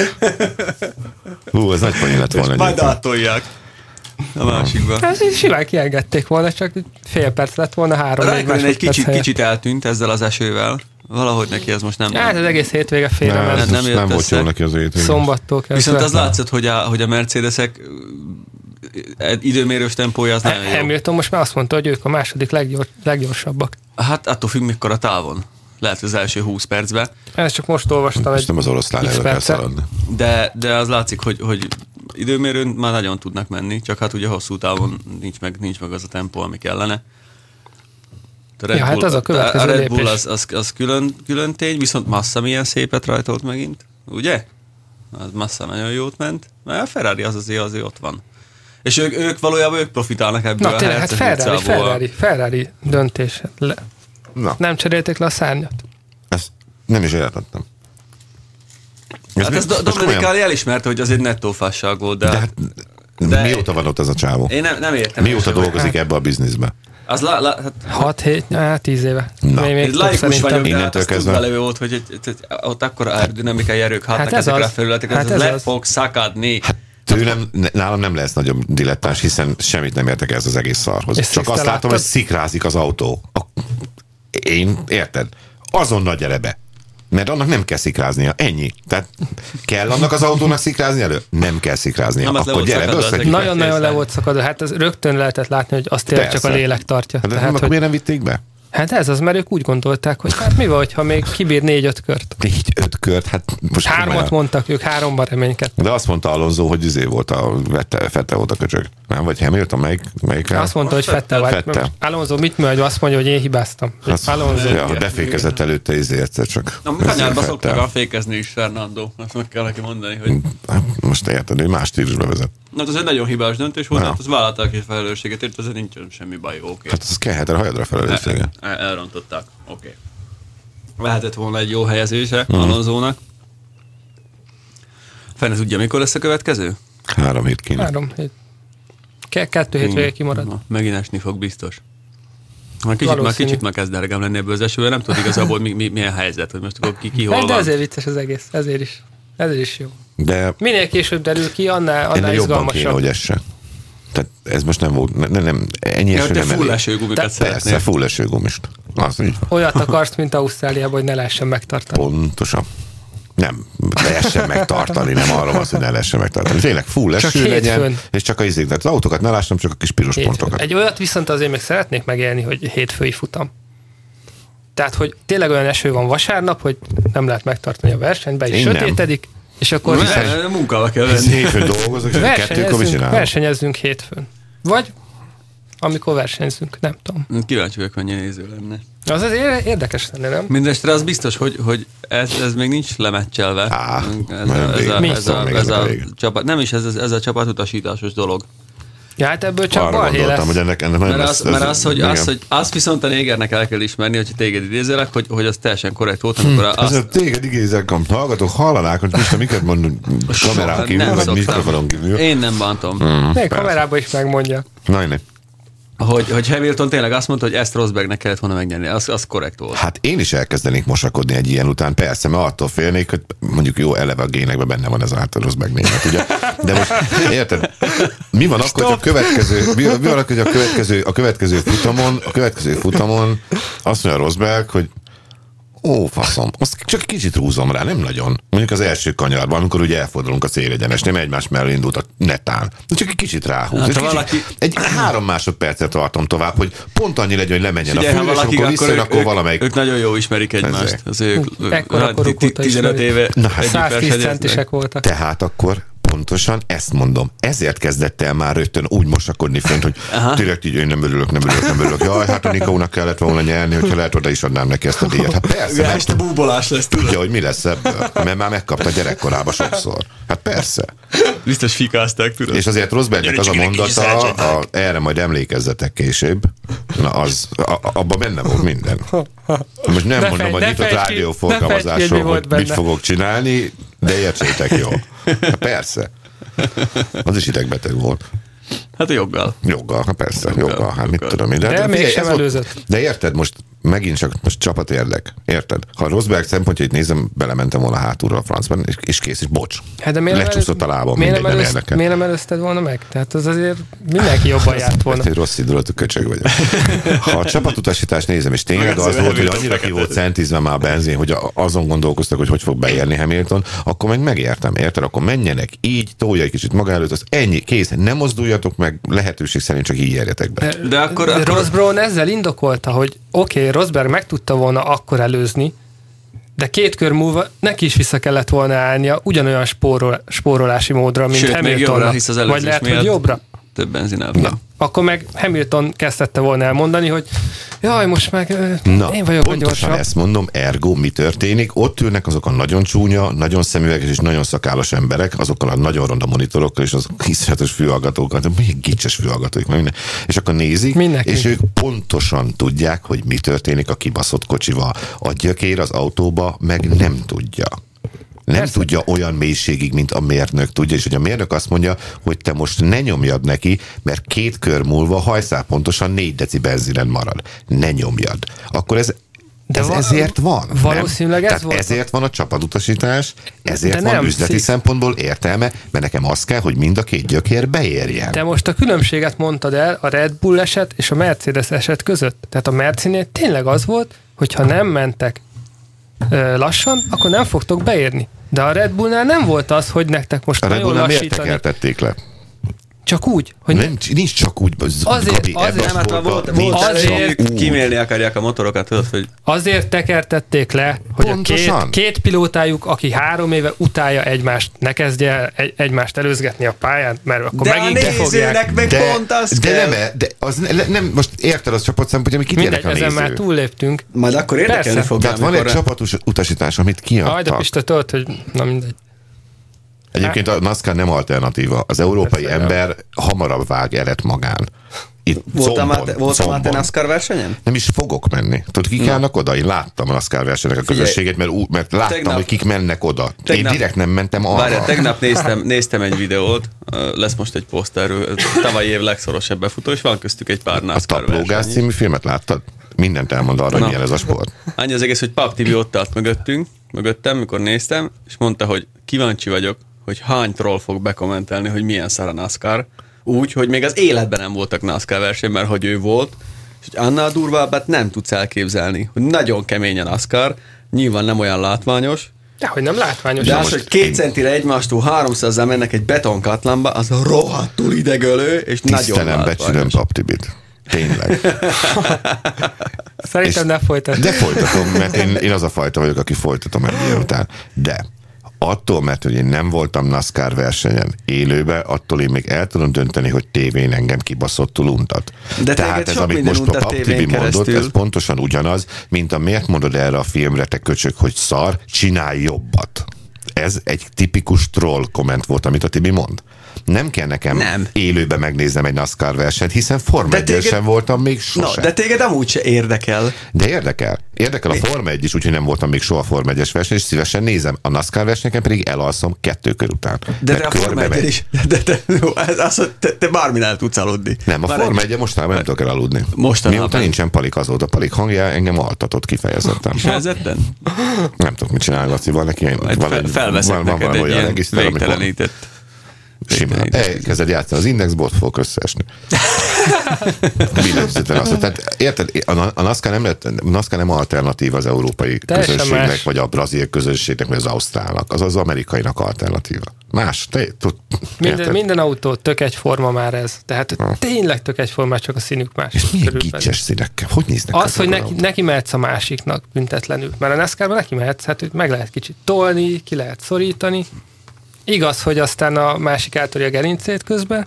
Hú, ez nagy poén lett volna. Majd átolják a másikba. Hát simán kiengedték volna, csak fél perc lett volna, három négy másodperc egy kicsit, kicsit eltűnt ezzel az esővel. Valahogy neki ez most nem... Hát az egész hétvége félre nem, nem, nem, nem volt jó neki az hétvége. Szombattól kell. Viszont az látszott, hogy a, hogy a Mercedesek időmérős tempója az nagyon jó. Hamilton most már azt mondta, hogy ők a második leggyors, leggyorsabbak. Hát attól függ, mikor a távon. Lehet az első húsz percben. Ezt csak most olvastam. Most nem az oroszlán előtt kell szaladni. De, de az látszik, hogy, hogy időmérőn már nagyon tudnak menni, csak hát ugye hosszú távon nincs meg, nincs meg az a tempó, ami kellene. A Red ja, Bull, hát az a következő a Red lépés. Bull az, az, az külön, külön tény, viszont Massa milyen szépet rajtolt megint, ugye? Az Massa nagyon jót ment, mert a Ferrari az azért azért ott van. És ők, ők valójában ők profitálnak ebből. Na tényleg, hát Ferrari, Ferrari, Ferrari döntés. Le. Na. Nem cserélték le a szárnyat? Ezt nem is értettem. Ez hát ez Dominicali elismerte, hogy az egy nettó fasság volt, de... De, hát, de mióta van ott ez a csávó? Én nem, nem értem. Mióta dolgozik ebbe a bizniszbe? Az la, la, hát, hat hét, tíz éve. Még, még laikus vagyok, de hát az tudva volt, hogy egy, egy, egy, ott akkora aerodinamikai erők hatnak hát ezekre a felületekre, hát ez le fog szakadni. Hát tőlem, nálam nem lesz nagyobb dilettáns, hiszen semmit nem értek ez az egész szarhoz. És csak azt látom, hogy szikrázik az autó. Én, érted? Azonnal gyere be. Mert annak nem kell szikráznia. Ennyi. Tehát kell annak az autónak szikrázni elő? Nem kell szikráznia. Nem, akkor gyere be össze. Nagyon-nagyon le volt szakadva. Hát ez rögtön lehetett látni, hogy azt tényleg csak a lélek tartja. Hát tehát, hogy... miért nem vitték be? Hát ez az, mert ők úgy gondolták, hogy hát mi van, ha még kibír négy-öt kört. Négy-öt kört? Hát most hármat komolyan. Mondtak, ők háromban reménykedtek. De azt mondta Alonso, hogy izé volt a Vettel volt a köcsög. Nem, vagy Hamilton, melyik? melyik azt mondta, hogy Vettel vagy. Alonso mit mondja, hogy azt mondja, hogy én hibáztam. Azt, Alonso. Ja, defékezett előtte izé egyszer csak. Na, kanyarba szoktak a fékezni is, Fernando. Azt meg kell neki mondani, hogy... Most érted, hogy más stílusba vezet. Na, az egy nagyon hibás döntés volt, hát az vállalták ki felelősséget, ért, azért nincs semmi baj, oké. Okay. Hát az kellhet a hajadra felelőssége. El, el, elrontották, oké. Okay. Lehetett volna egy jó helyezése hmm. Alonzónak. Fene tudja, mikor lesz a következő? Három hét kéne. Három hét. Ke- kettő hét végig kimarad. Na, megint esni fog biztos. Már kicsit, már kicsit már kezd drágám lenni ebből az esővel, nem tudod igazából mi, mi, milyen helyzet, hogy most akkor ki, ki hol de van. ezért vicces az egész, ezért is. Ezért is jó. De minél később derül ki, annál, annál izgalmasabb. Kéne, hogy esse. Tehát ez most nem volt, nem, nem ennyi eső nem elég. Full esőgumikat szeretnél. Persze, full esőgumist. Az így. Olyat akarsz, mint Ausztráliában, hogy ne lehessen megtartani. Pontosan. Nem, lehessen megtartani, nem arról van, hogy ne lehessen megtartani. Tényleg full eső csak legyen, hétfőn. És csak a izék, tehát az autókat ne lássam, csak a kis piros hétfőn. Pontokat. Egy olyat viszont azért még szeretnék megélni, hogy hétfői futam. Tehát, hogy tényleg olyan eső van vasárnap, hogy nem lehet megtartani a versenyt, be is én sötétedik, nem. És akkor... Ne, munkába kell venni. Hétfőn dolgozok, és kettőkor mit csinálom? Versenyezzünk hétfőn. Vagy amikor versenyzünk, nem tudom. Kíváncsi vagyok, mennyi néző lenne. Az az érdekes lenne, nem? Mindenestre az biztos, hogy, hogy ez, ez még nincs lemeccselve. Á, ez a, ez a, ez a, ez a csapat, nem is ez, ez a csapatutasításos dolog. Ja, hát ebből csak balhé lesz. Hogy ennek, ennek mert az, mert az, hogy, az, hogy azt viszont a négernek el kell ismerni, hogy téged idézelek, hogy, hogy az teljesen korrekt volt, amikor hmm. azt... Téged idézek, hallgatók, hallanák, hogy most miket mondunk kamerán kívül, vagy mikrofonon kívül. Én nem bántom. Hmm, még kamerában is megmondja. Na, én Hogy, hogy Hamilton tényleg azt mondta, hogy ezt Rosbergnek kellett volna megnyerni, az, az korrekt volt. Hát én is elkezdenék mosakodni egy ilyen után, persze, mert attól félnék, hogy mondjuk jó, eleve a génekben benne van ez által Rosberg német, ugye? De most érted, mi van akkor, hogy a következő, mi, mi van akkor, hogy a következő, a következő futamon, a következő futamon azt mondja Rosberg, hogy ó, faszom, azt csak kicsit húzom rá, nem nagyon. Mondjuk az első kanyarban, amikor ugye elfordulunk a célegyenes, nem egymás mellé indult a netán. Csak egy kicsit ráhúz. Hát, kicsit, valaki... Egy három másodpercet tartom tovább, hogy pont annyi legyen, hogy lemenjen Figyelj, a fő, és amikor visszajön, akkor ők, valamelyik... Ők nagyon jó ismerik egymást. Az ők tizenöt éve száztíz centisek voltak. Tehát akkor pontosan ezt mondom. Ezért kezdett el már rögtön úgy mosakodni fönt, hogy direkt így, én nem örülök, nem örülök, nem örülök. Jaj, hát a Nikónak kellett volna nyerni, hogyha lehet, oda is adnám neki ezt a díjat. Hát persze. Mert este búbolás lesz, tudod. Tudja, hogy mi lesz ebből. Mert már megkapta gyerekkorában sokszor. Hát persze. Biztos fikázták, tudod. És azért Rosbergnek az a mondata, a, erre majd emlékezzetek később, na az, a, abban benne volt minden. Most nem ne mondom, fej, hogy nyitott rádióforgalmazásról, hogy mit fogok csinálni, de értsétek jól. Hát persze. Az is idegbeteg volt. Hát a joggal. Joggal, hát persze, joggal, joggal hát joggal. Mit tudom én. De, de mégsem előzött. De érted, most megint csak most csapat érdek. Érted? Ha a Rosberg szempontjait nézem, belementem volna hátulra a francban, és, és kész, és bocs. Hát de miért lecsúszott a lábam, mindegy, nem érdekel. Miért nem előzted volna meg? Tehát az azért mindenki jobban járt volna. Egy rossz indulatú köcsög vagyok. Ha a csapatutasítást nézem, és tényleg az volt, hogy annyira ki volt centízve már a benzin, hogy azon gondolkoztak, hogy hogy fog beérni Hamilton, akkor meg megértem, érted? Akkor menjenek így, tolja egy kicsit maga előtt, az ennyi, kész, nem mozduljatok meg, lehetőség szerint csak így érjetek be. De, de akkor, akkor... Ross Brown ezzel indokolta, hogy oké, okay, Rosberg meg tudta volna akkor előzni, de két kör múlva neki is vissza kellett volna állnia ugyanolyan spórol, spórolási módra, mint Sőt, Hamiltonnak. Vagy lehet, hogy jobbra. Több benzinálva. Akkor meg Hamilton kezdette volna elmondani, hogy jaj, most meg Na, én vagyok a gyorsabb. Ezt mondom, ergo mi történik? Ott ülnek azok a nagyon csúnya, nagyon szemüveges és nagyon szakállas emberek, azokkal a nagyon ronda monitorokkal és az iszonyatos fülhallgatókkal, de még gicses fülhallgatók, minden. És akkor nézik, Mindenki. És ők pontosan tudják, hogy mi történik a kibaszott kocsival. A gyökér az autóba meg nem tudja. Nem Persze. tudja olyan mélységig, mint a mérnök tudja, és hogy a mérnök azt mondja, hogy te most ne nyomjad neki, mert két kör múlva hajszál pontosan négy deci benzinen marad. Ne nyomjad. Akkor ez, De ez val- ezért van. Valószínűleg nem? ez Tehát volt. ezért van a csapatutasítás, ezért De van nem, üzleti szív. szempontból értelme, mert nekem az kell, hogy mind a két gyökér beérjen. Te most a különbséget mondtad el a Red Bull eset és a Mercedes eset között. Tehát a Mercinél tényleg az volt, hogyha nem mentek lassan, akkor nem fogtok beérni. De a Red Bullnál nem volt az, hogy nektek most a nagyon lassítani. lassítani. A Red Bullnál miért tekertették le? Csak úgy, hogy... Nem, nincs csak úgy. Azért, Gabi, azért, nem, hát volt, volt azért kimélni akarják a motorokat, tudod, hogy... Azért tekertették le, hogy Pontosan. a két, két pilótájuk, aki három éve utálja egymást, ne kezdje egy, egymást előzgetni a pályán, mert akkor de megint befogják. De meg de, pont az de kell. nem, de az ne, nem, most érted az csapatszempont, hogy kit érdekel a néző. Mindegy, ezen már túlléptünk. Majd akkor érdekelni fog. Tehát van egy csapatutasítás, amit kiadtak. Aj, de Pista, tudod, hogy na mindegy. Egyébként a NASCAR nem alternatíva. Az európai Persze, ember ja. hamarabb vág elet magán. Itt voltam már te NASCAR versenyen? Nem is fogok menni. Tudod, kik állnak oda? Én láttam a NASCAR versenynek a közösséget, mert, ú, mert láttam, tegnap, hogy kik mennek oda. Tegnap, Én direkt nem mentem arra. Várjál, tegnap néztem, néztem egy videót, lesz most egy poszterről, tavalyi év legszorosabb befutó, és van köztük egy pár NASCAR verseny. A Taplógász című filmet láttad? Mindent elmond arra, hogy milyen ez a sport. Annyi az egész, hogy Pap Tibi ott állt mögöttünk, mögöttem, mikor néztem, és mondta, hogy kíváncsi vagyok, hogy hány troll fog bekommentelni, hogy milyen szar a NASCAR. Úgy, hogy még az életben nem voltak NASCAR verseny, mert hogy ő volt, és hogy annál durvábbát nem tudsz elképzelni. Hogy nagyon kemény a NASCAR, nyilván nem olyan látványos. De hogy nem látványos. De az, hogy két én... centire egymástól háromszázzal mennek egy betonkatlanba, az rohadtul idegölő, és Tisztelem, nagyon látványos. Becsülöm Pap Tibit. Tényleg. Szerintem ne folytatom. De folytatom, mert én, én az a fajta vagyok, aki folytatom egy ilyen után. De attól, mert hogy én nem voltam NASCAR versenyen élőbe, attól én még el tudom dönteni, hogy tévén engem kibaszottul untat. De tehát ez, amit most a Pap Tibi mondott, ez pontosan ugyanaz, mint a miért mondod erre a filmre, te köcsök, hogy szar, csinálj jobbat. Ez egy tipikus troll komment volt, amit a Tibi mond. Nem kell nekem nem. élőben megnéznem egy NASCAR versenyt, hiszen Forma egyen téged... sem voltam még sose. No, de téged amúgy se érdekel. De érdekel. Érdekel a Forma egy is, úgyhogy nem voltam még soha Forma egyes verseny, és szívesen nézem. A NASCAR versenyeken pedig elalszom kettő kör után. De te a Forma egyen is. De te, ez az, te, te bármin el tudsz aludni. Nem, a Bár Forma egyen mostanában nem tudok elaludni. Mostanában. Mióta nincsen Palik, azóta Palik hangja engem altatott kifejezetten. Kifejezetten? Nem tudok mit csinálni, Laci, van neki. Felveszek neked egy ilyen végtelenített. Simán. Elkezded játszani az Indexbot, fog összeesni. Billentyűzetlen azt. Tehát érted, a NASCAR nem, lett, NASCAR nem alternatív az európai Teljesen közönségnek, más. Vagy a brazil közönségnek, vagy az ausztrálnak. Az az amerikainak alternatíva. Más. Te, tud, minden, minden autó tök egyforma már ez. Tehát ha. Tényleg tök egyforma, csak a színük más. És milyen gicses színekkel? Hogy néznek? Az, hogy neki, neki mehetsz a másiknak büntetlenül. Mert a NASCAR-ban neki mehetsz, hát meg lehet kicsit tolni, ki lehet szorítani. Igaz, hogy aztán a másik átolja a gerincét közben,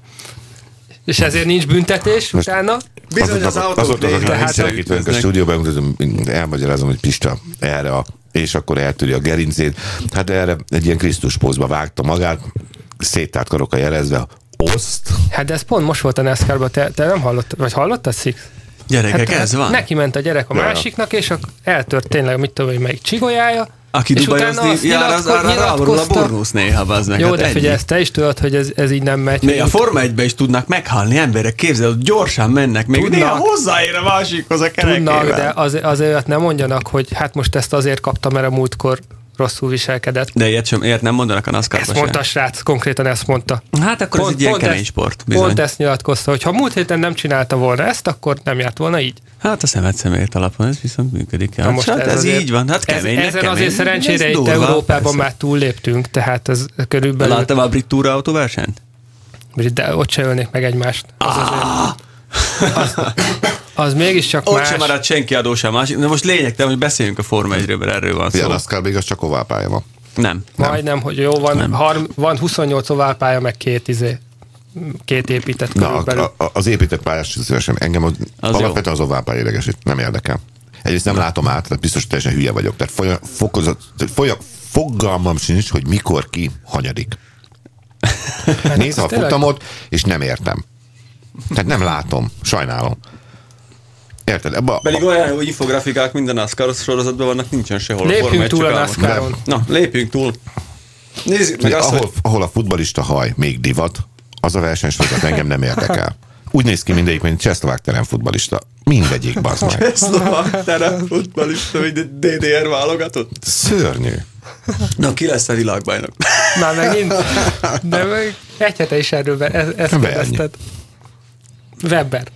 és ezért nincs büntetés most utána. Bizony az autó. Azok, azok, akik nincsenek itt velünk a stúdióban, elmagyarázom, hogy Pista erre a, és akkor eltűri a gerincét. Hát erre egy ilyen Krisztus pózba vágta magát, széttárt karokkal jelezve, oszt. Hát de ez pont most volt a NASCAR-ban, te, te nem hallottad, vagy hallottad, Six? Gyerekek, hát, ez van? Neki ment a gyerek a ja. másiknak, és eltört tényleg, mit tudom, hogy melyik csigolyája. Aki dubajozni jár, az arra ráborul a burnusz néha, bazd meg. Jó, hát de figyelj, ezt te is tudod, hogy ez, ez így nem megy. Még a Forma egyben is tudnak meghalni emberek, képzeld, gyorsan mennek, még tudnak, néha hozzáér a másikhoz a kerekével. Tudnak, de az, azért nem mondjanak, hogy hát most ezt azért kaptam, mert a múltkor rosszul viselkedett. De ilyet, sem, ilyet nem mondanak a NASCAR-ba. Ezt mondta a srác, konkrétan ezt mondta. Hát akkor pont, ez egy ilyen kemény ezt, sport. Bizony. Pont ezt nyilatkozta, hogy ha múlt héten nem csinálta volna ezt, akkor nem járt volna így. Hát a szemet szemért alapon ez viszont működik. Hát, most hát ez, ez azért, így van, hát kemény. Ez, ezen kemény, azért szerencsére itt Európában persze. Már túlléptünk, tehát ez körülbelül... Láttam a brit túra autóversenyt? De ott se ölnék meg egymást. Az, ah! az, az mégiscsak ott más. Ott sem maradt senki adó sem másik. De most lényegtelen, hogy beszéljünk a Forma egyről, mert erről van szó. Ja, NASCAR még az csak oválpálya van. Nem. Majdnem, hogy jó, van, har, van huszonnyolc oválpálya, meg két izé. Két épített körülbelül. Na, az épített pályás szívesen. Engem az, az alapvetően az oválpálya idegesít. Nem érdekel. Egyrészt nem látom át, tehát biztos teljesen hülye vagyok. Tehát folya, fokozat, folya, fogalmam sincs, hogy mikor ki hanyadik. Nézem a futamot, és nem értem. Tehát nem látom. Sajnálom. Érted? Ebbe Pedig a... olyan jó infografikák minden NASCAR sorozatban vannak, nincsen sehol. Lépjünk a túl a NASCAR-on. Na, lépjünk túl. Nézzük meg azt, ahol, hogy... ahol a futballista haj még divat, az a versenysorozat engem nem érdekel. Úgy néz ki mindegyik, mint csehszlovák teremfutballista. Mindegyik, bazd meg. Csehszlovák teremfutballista, mint dé dé er válogatott? Szörnyű. Na, ki lesz a világbajnok? Már megint. De meg egy hete is erről be, ezt kérdezted. Webber.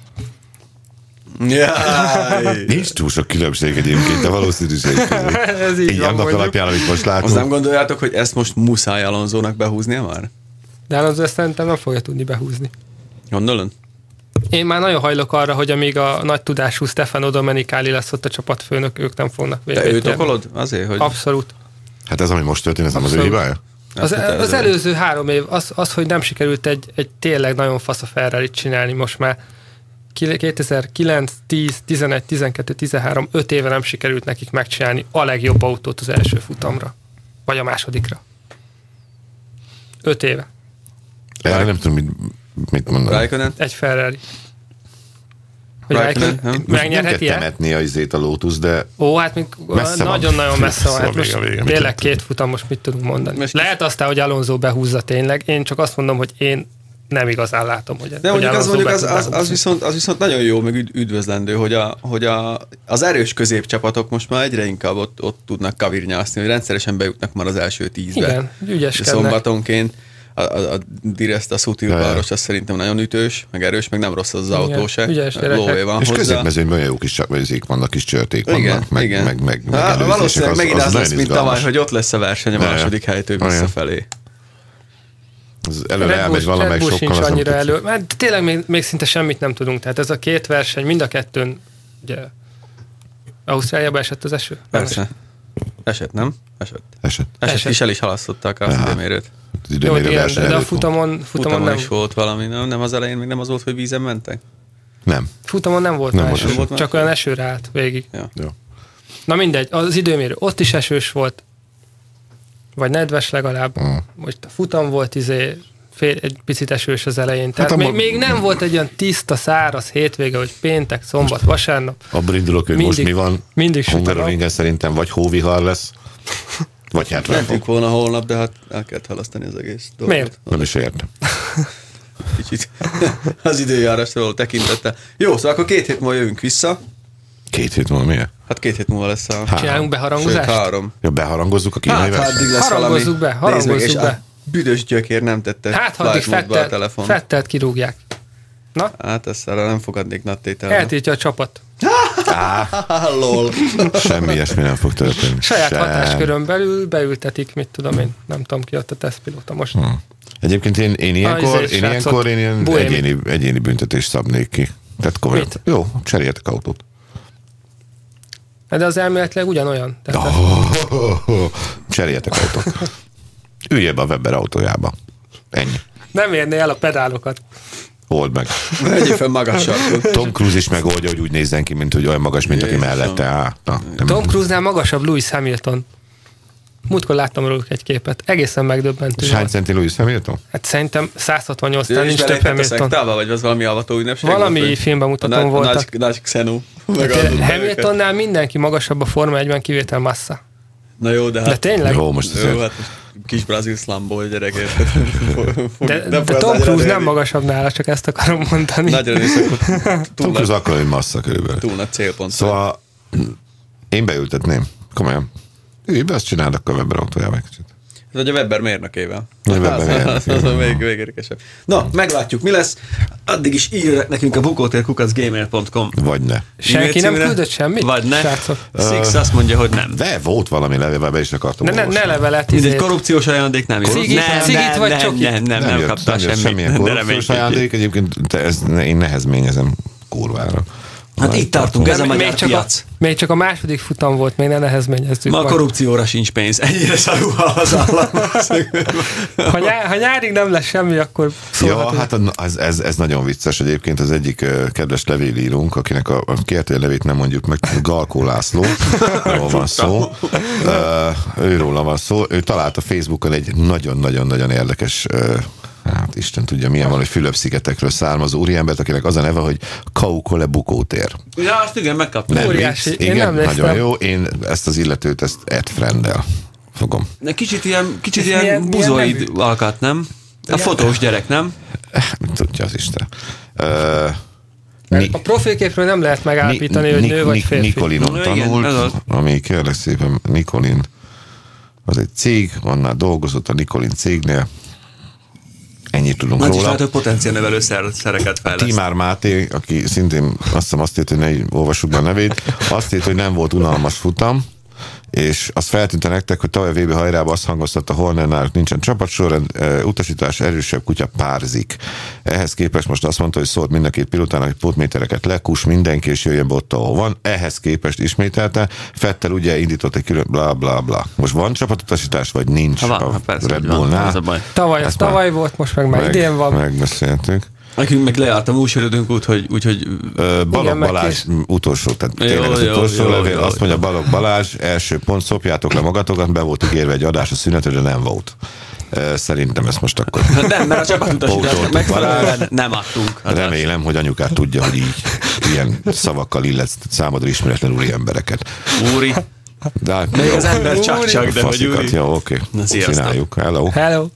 Jaj. Nincs túl sok különbség egyébként a valószínűség között. Ez így, így van, annak alapján, amit most látunk. Azt nem gondoljátok, hogy ezt most muszáj Alonzónak behúznia már? De Alonso ezt szerintem nem fogja tudni behúzni. Gondolod? Én már nagyon hajlok arra, hogy amíg a nagy tudású Stefano Domenicali lesz ott a csapatfőnök, ők nem fognak végül. Te őt okolod? Azért, hogy... Abszolút. Hát ez, ami most történt, ez nem az ő hibája? Az, az, az előző három év, az, az, hogy nem sikerült egy, egy tényleg nagyon fasz a Ferrarit csinálni most már. kétezer-kilenc, tíz, tizenegy, tizenkettő, tizenhárom, öt éve nem sikerült nekik megcsinálni a legjobb autót az első futamra. Vagy a másodikra. Öt éve. Erre nem tudom, mit, mit mondani. Raikkonen? Egy Ferrari. Raikkonen? Megnyerheti el? Temetni a izét a Lotus, de ó, hát még nagyon-nagyon messze van. Hát most tényleg két futam, most mit tudunk mondani. Most lehet aztán, hogy Alonso behúzza tényleg. Én csak azt mondom, hogy én nem igazán látom, hogy, de hogy az, mondjuk az, az, az, viszont, az viszont nagyon jó, meg üdvözlendő, hogy, a, hogy a, az erős középcsapatok most már egyre inkább ott, ott tudnak kavirnyászni, hogy rendszeresen bejutnak már az első tízbe. Igen, ügyeskednek. Szombatonként a, a, a Direst, a Sutil-páros, az szerintem nagyon ütős, meg erős, meg nem rossz az, az autó se. Ügyes Lóvé van és hozzá. középmezőnyben olyan jó kis csapvizék vannak, kis csörték vannak, igen, meg, igen. meg, meg, meg hát, valószínűleg megint az, az lesz, mint tavaly, hogy ott lesz a verseny a második helytől visszafelé. Az előre elmegy valamelyik sokkal. Sincs annyira elő. Hát tényleg még, még szinte semmit nem tudunk. Tehát ez a két verseny, mind a kettőn, ugye, Ausztráliában esett az eső? Persze. Esett, nem? Esett. Esett. Esett, esett. És el is halasztották az időmérőt. Az időmérő jó, de, de a futamon, futamon, futamon nem. is volt valami, nem? Nem az elején még nem az volt, hogy vízen mentek? Nem. Futamon nem volt nem már volt eső, eső. csak olyan esőre állt végig. Ja. Jó. Na mindegy, az időmérő ott is esős volt, vagy nedves legalább. Mm. Most a futam volt izé fél, egy picit esős az elején. Tehát hát még, ma... még nem volt egy olyan tiszta, száraz hétvége, hogy péntek, szombat, vasárnap. Abban indulok, hogy mindig, most mi van. Mindig Hungaroringen szerintem vagy hóvihar lesz, vagy hát mentünk volna holnap, de hát el kellett halasztani az egész dolgot. Miért? Nem is értem. Kicsit az időjárásról tekintette. Jó, szóval akkor két hét múlva jövünk vissza. Két hét múlva miért? Hát két hét múlva lesz a... Csinálunk beharangozást? Sőt, három. Ja, beharangozzuk a kínai hát, hát addig lesz harangozzuk valami. be, harangozzuk meg, be. Büdös gyökér nem tette. Hát, ha addig fettelt, fettelt kirúgják. Na? Hát ezt nem fogadnék nagy tételre. Eltiltja a csapat. Lol. Semmi ilyesmi nem fog történni. Saját Sem. hatáskörön belül beültetik, mit tudom én. Nem tudom ki ott a tesztpilóta most. Hmm. Egyébként én, én ilyenkor, én ilyenkor én ilyen egyéni, egyéni büntetést szabnék ki. Tehát komolyan. Jó, cseréljetek autót. De az elméletileg ugyanolyan. Tehát oh, oh, oh. Cseréljetek autót. Üljél be a Weber autójába. Ennyi. Nem érné el a pedálokat. Old meg. Vegyél fel magas sarkot. Tom Cruise is megoldja, hogy úgy nézzen ki, mint hogy olyan magas, mint Jézusom. Aki mellette áll. Na, Tom Cruise-nál magasabb Lewis Hamilton. Múltkor láttam róluk egy képet. Egészen megdöbbentő. És hány centi Lewis Hamilton? Hát szerintem száz hatvannyolc, tehát nincs több Hamilton. Szektába, vagy az valami avató ünnepség? Valami volt, filmbemutatón voltak. Nagy, nagy Xenu. Hamiltonnál mindenki magasabb a Forma egyben, kivétel Massa. Na jó, de hát... De tényleg? Jó, most jó, hát most kis brazil szlamból gyerekért. De, de Tom Cruise nem magasabb nála, csak ezt akarom mondani. Nagyon is. Tom Cruise akkor, hogy Massa körülbelül. Túl nagy célpont. Szóval én beültetném. Komolyan. Ülj be, azt csináld akkor a Weber autójába egy kicsit. Vagy a Weber mérnökével. A Weber mérnökével. Az még, még érdekesebb. Na, meglátjuk, mi lesz. Addig is írj nekünk a bukótér kukac gmail pont com. Vagy ne. Senki nem küldött semmit? Vagy ne. Srácok. Six azt mondja, hogy nem. De volt valami levél, be is akartam ne, ne, ne levelet. Ez egy korrupciós ajándék nem jön. Cigit, nem, cigit nem, vagy nem, csokit? nem, nem, nem, nem kaptál semmit. Semmilyen korrupciós ajándék, egyébként ez, én nehezményezem kurvára. Hát itt tartunk, ez a magyar piac. Még csak a második futam volt, még ne nehezményezzük. Ma a korrupcióra sincs pénz. Ennyire szarul az állam. ha, nyár, ha nyárig nem lesz semmi, akkor szólhatunk. Ja, hát ez, ez, ez nagyon vicces. Egyébként az egyik uh, kedves levélírunk, akinek a, a kértél levét nem mondjuk meg, Galkó László, ról van szó. Uh, őróla van szó. Ő talált a Facebookon egy nagyon-nagyon-nagyon érdekes uh, hát Isten tudja, milyen van, hogy Fülöp-szigetekről származó úriembert, akinek az a neve, hogy Kaukole Bukótér. Ja, azt igen, megkaptam. Nem, óriási. Igen, nem nagyon jó. Én ezt az illetőt, ezt Ed Frienddel fogom. De kicsit ilyen, kicsit ilyen, ilyen buzoid alkat, nem? A fotós gyerek, nem? Tudja az Isten. Uh, Ni- a profilképről nem lehet megállapítani, ni- hogy nő vagy férfi. Nikolinon tanult, igen, ami kérlek szépen, Nikolin az egy cég, annál dolgozott a Nikolin cégnél. Ennyit tudunk Nagy róla. Nagy is lehet, hogy potenciálnevelő szereket fejleszt. Timár Máté, aki szintén azt hiszem azt írt, hogy ne olvassuk be a nevét, azt írt, hogy nem volt unalmas futam, és azt feltűnte nektek, hogy tavaly vé bé hajrában azt hangoztatta Horner, nincsen csapatsorrend, utasítás erősebb kutya párzik. Ehhez képest most azt mondta, hogy szólt mind a két pilótának, hogy pótmétereket lekus mindenki, és jöjjön be ott, ahol van. Ehhez képest ismételte, Vettel ugye indított egy külön bla bla bla. Most van csapatutasítás, vagy nincs? Ha van, a persze, Red Bullnál. Tavaly, ez tavaly volt, most meg már idén van. Megbeszéltük. Nekünk meg lejárt a múlsörödünk út, hogy... Úgyhogy... Balogh Balázs utolsó, tehát tényleg az utolsó jó, levél, jó, azt mondja Balogh Balázs, első pont, szopjátok le magatokat, be volt ígérve egy adás a szünetre, de nem volt. Szerintem ezt most akkor... Nem, mert a csapatutasításnak megfelelően nem adtunk. Remélem, hogy anyukát tudja, hogy így ilyen szavakkal illetsz számodra ismeretlen úri embereket. Úri? De még az ember csak-csak, de hogy úri. Jó, oké. Okay. Csináljuk. Hello. Hello.